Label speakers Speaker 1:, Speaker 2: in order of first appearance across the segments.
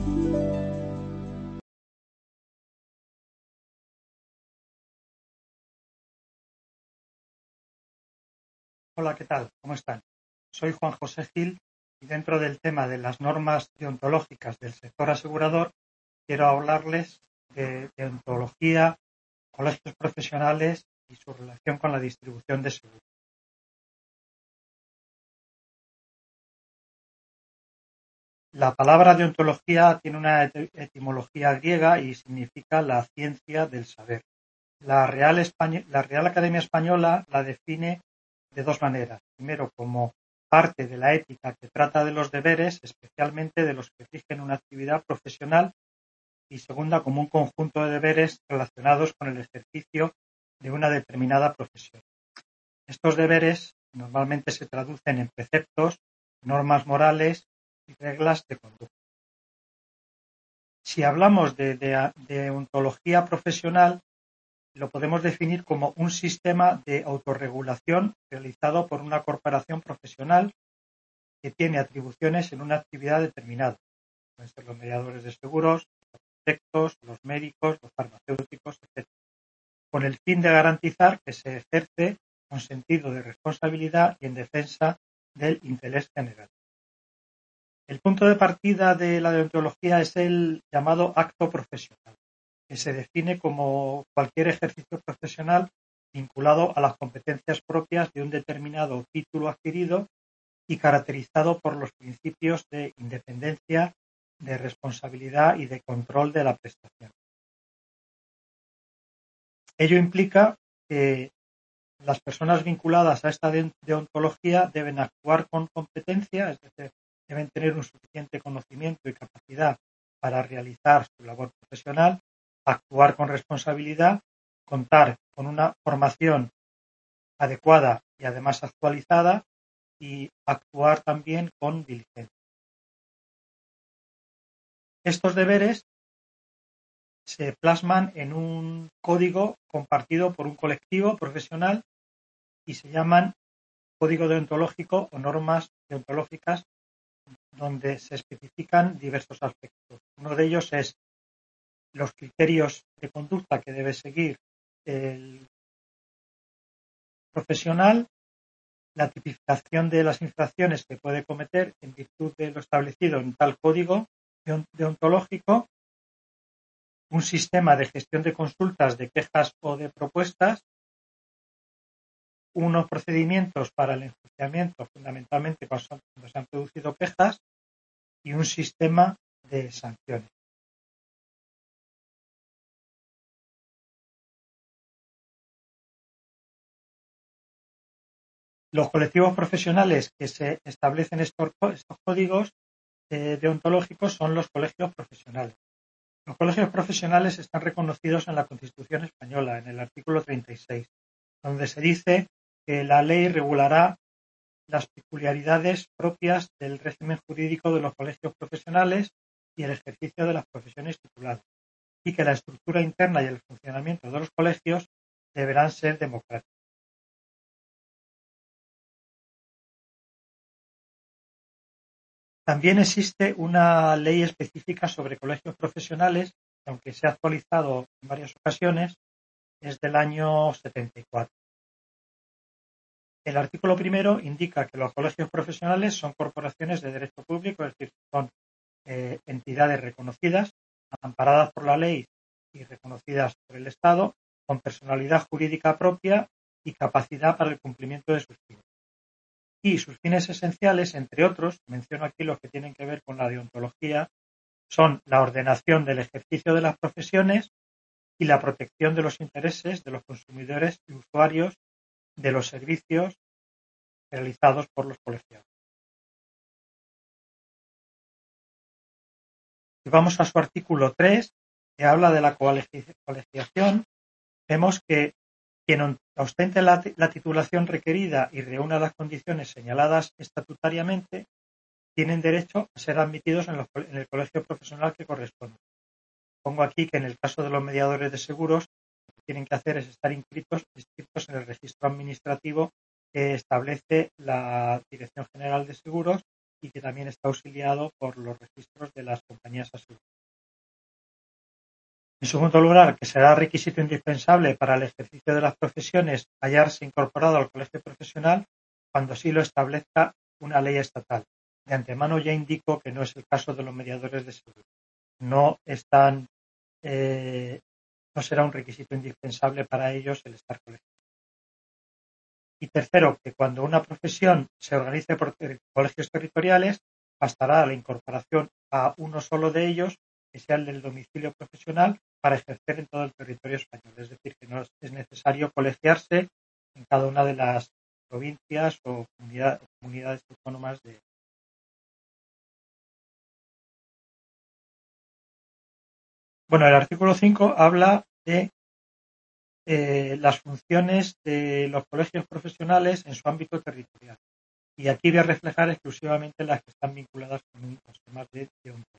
Speaker 1: Hola, ¿qué tal? ¿Cómo están? Soy Juan José Gil y dentro del tema de las normas deontológicas del sector asegurador quiero hablarles de deontología, colegios profesionales y su relación con la distribución de seguros. La palabra deontología tiene una etimología griega y significa la ciencia del saber. La Real Academia Española la define de dos maneras. Primero, como parte de la ética que trata de los deberes, especialmente de los que rigen una actividad profesional, y segunda, como un conjunto de deberes relacionados con el ejercicio de una determinada profesión. Estos deberes normalmente se traducen en preceptos, normas morales y reglas de conducta. Si hablamos de deontología profesional, lo podemos definir como un sistema de autorregulación realizado por una corporación profesional que tiene atribuciones en una actividad determinada. Pueden ser los mediadores de seguros, los arquitectos, los médicos, los farmacéuticos, etc. Con el fin de garantizar que se ejerce con sentido de responsabilidad y en defensa del interés general. El punto de partida de la deontología es el llamado acto profesional, que se define como cualquier ejercicio profesional vinculado a las competencias propias de un determinado título adquirido y caracterizado por los principios de independencia, de responsabilidad y de control de la prestación. Ello implica que las personas vinculadas a esta deontología deben actuar con competencia, es decir, deben tener un suficiente conocimiento y capacidad para realizar su labor profesional, actuar con responsabilidad, contar con una formación adecuada y además actualizada y actuar también con diligencia. Estos deberes se plasman en un código compartido por un colectivo profesional y se llaman código deontológico o normas deontológicas, donde se especifican diversos aspectos. Uno de ellos es los criterios de conducta que debe seguir el profesional, la tipificación de las infracciones que puede cometer en virtud de lo establecido en tal código deontológico, un sistema de gestión de consultas, de quejas o de propuestas, unos procedimientos para el enjuiciamiento, fundamentalmente cuando se han producido quejas, y un sistema de sanciones. Los colectivos profesionales que se establecen estos códigos deontológicos son los colegios profesionales. Los colegios profesionales están reconocidos en la Constitución española, en el artículo 36, donde se dice que la ley regulará las peculiaridades propias del régimen jurídico de los colegios profesionales y el ejercicio de las profesiones tituladas, y que la estructura interna y el funcionamiento de los colegios deberán ser democráticos. También existe una ley específica sobre colegios profesionales, que aunque se ha actualizado en varias ocasiones, es del año 74. El artículo primero indica que los colegios profesionales son corporaciones de derecho público, es decir, son entidades reconocidas, amparadas por la ley y reconocidas por el Estado, con personalidad jurídica propia y capacidad para el cumplimiento de sus fines. Y sus fines esenciales, entre otros, menciono aquí los que tienen que ver con la deontología, son la ordenación del ejercicio de las profesiones y la protección de los intereses de los consumidores y usuarios de los servicios realizados por los colegiados. Si vamos a su artículo 3, que habla de la colegiación, vemos que quien ostente la titulación requerida y reúna las condiciones señaladas estatutariamente tienen derecho a ser admitidos en el colegio profesional que corresponde. Pongo aquí que en el caso de los mediadores de seguros, lo que tienen que hacer es estar inscritos en el registro administrativo que establece la Dirección General de Seguros y que también está auxiliado por los registros de las compañías aseguradoras. En segundo lugar, que será requisito indispensable para el ejercicio de las profesiones hallarse incorporado al colegio profesional cuando así lo establezca una ley estatal. De antemano ya indico que no es el caso de los mediadores de seguros. No será un requisito indispensable para ellos el estar colegiados. Y tercero, que cuando una profesión se organice por colegios territoriales, bastará la incorporación a uno solo de ellos, que sea el del domicilio profesional, para ejercer en todo el territorio español. Es decir, que no es necesario colegiarse en cada una de las provincias o comunidades autónomas de. Bueno, el artículo 5 habla de las funciones de los colegios profesionales en su ámbito territorial. Y aquí voy a reflejar exclusivamente las que están vinculadas con los temas de deontología.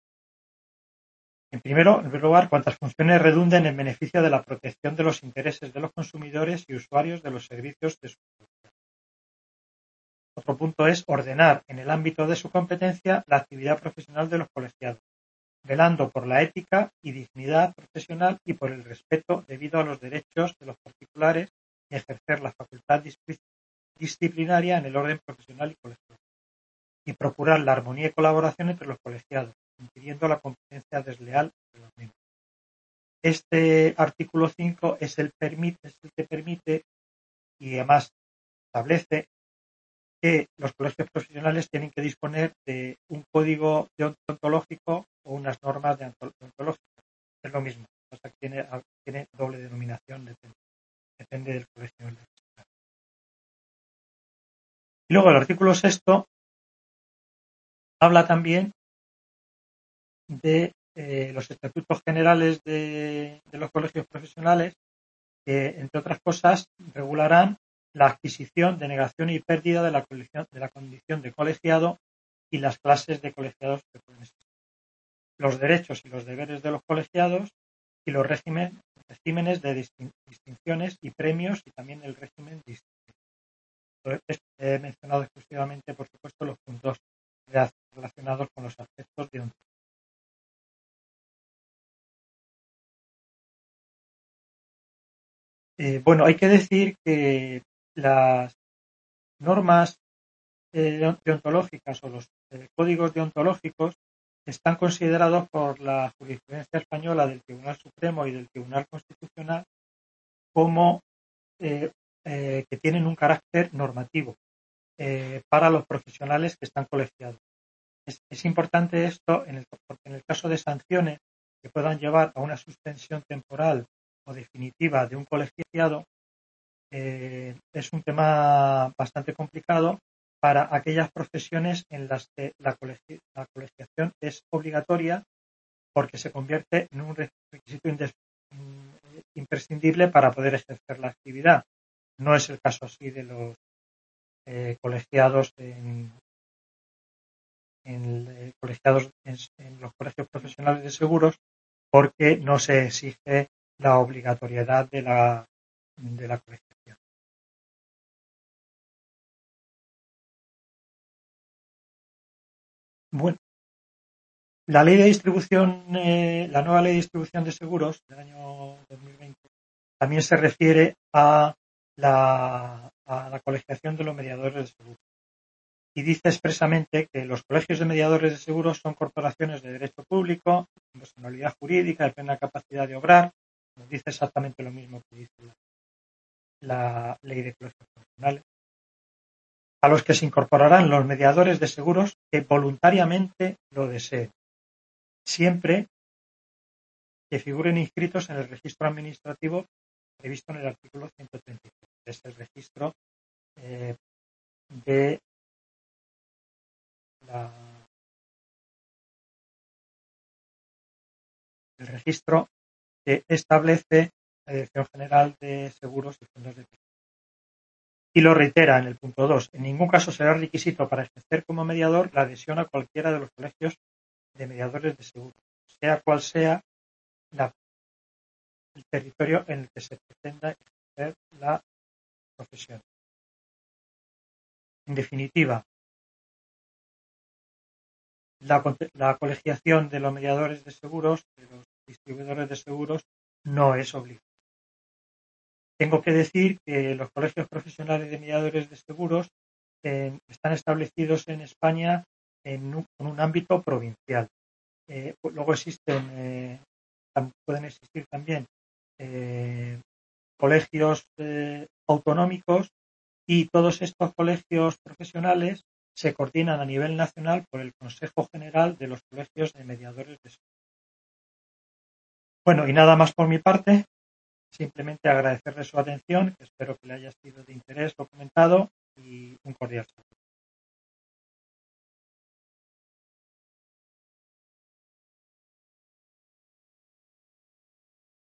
Speaker 1: En primer lugar, cuantas funciones redunden en beneficio de la protección de los intereses de los consumidores y usuarios de los servicios de su colegiado. Otro punto es ordenar en el ámbito de su competencia la actividad profesional de los colegiados, velando por la ética y dignidad profesional y por el respeto debido a los derechos de los particulares y ejercer la facultad disciplinaria en el orden profesional y colegial, y procurar la armonía y colaboración entre los colegiados, impidiendo la competencia desleal entre los mismos. Este artículo 5 es el que permite y además establece que los colegios profesionales tienen que disponer de un código deontológico o unas normas deontológicas. Es lo mismo, o sea, tiene doble denominación, depende del colegio. Y luego el artículo 6 habla también de los estatutos generales de los colegios profesionales, que, entre otras cosas, regularán la adquisición, denegación y pérdida de la condición de colegiado y las clases de colegiados que pueden existir, los derechos y los deberes de los colegiados y los regímenes de distinciones y premios y también el régimen distintivo. He mencionado exclusivamente, por supuesto, los puntos relacionados con los aspectos de bueno, hay que decir que las normas deontológicas o los códigos deontológicos están considerados por la jurisprudencia española del Tribunal Supremo y del Tribunal Constitucional como que tienen un carácter normativo para los profesionales que están colegiados. Es importante esto porque en el caso de sanciones que puedan llevar a una suspensión temporal o definitiva de un colegiado, es un tema bastante complicado para aquellas profesiones en las que la colegiación es obligatoria porque se convierte en un requisito imprescindible para poder ejercer la actividad. No es el caso así de los colegiados colegiados en los colegios profesionales de seguros, porque no se exige la obligatoriedad de la colegiación. Bueno, la ley de distribución, la nueva ley de distribución de seguros del año 2020 también se refiere a la colegiación de los mediadores de seguros y dice expresamente que los colegios de mediadores de seguros son corporaciones de derecho público, con personalidad jurídica, de plena capacidad de obrar. Nos dice exactamente lo mismo que dice la ley de colegios profesionales, a los que se incorporarán los mediadores de seguros que voluntariamente lo deseen, siempre que figuren inscritos en el registro administrativo previsto en el artículo 133. Es el registro de el registro que establece la Dirección General de Seguros y Fondos de Pensiones. Y lo reitera en el punto 2. En ningún caso será requisito para ejercer como mediador la adhesión a cualquiera de los colegios de mediadores de seguros, sea cual sea el territorio en el que se pretenda ejercer la profesión. En definitiva, La colegiación de los mediadores de seguros, de los distribuidores de seguros, no es obligatoria. Tengo que decir que los colegios profesionales de mediadores de seguros están establecidos en España en un ámbito provincial. Luego pueden existir también colegios autonómicos, y todos estos colegios profesionales se coordinan a nivel nacional por el Consejo General de los Colegios de Mediadores de Seguros. Bueno, y nada más por mi parte. Simplemente agradecerle su atención, que espero que le haya sido de interés lo comentado, y un cordial saludo.